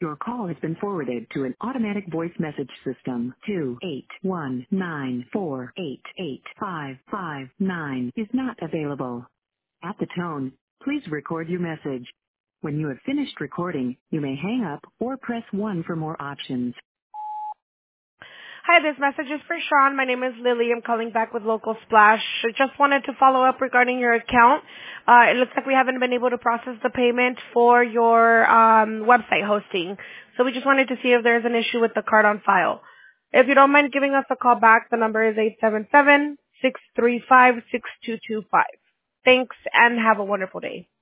Your call has been forwarded to an automatic voice message system. 28194885559 is not available. At the tone, please record your message. When you have finished recording, you may hang up or press 1 for more options. Hi, this message is for Sean. My name is Lily. I'm calling back with Local Splash. I just wanted to follow up regarding your account. It looks like we haven't been able to process the payment for your website hosting. So we just wanted to see if there's an issue with the card on file. If you don't mind giving us a call back, the number is 877-635-6225. Thanks, and have a wonderful day.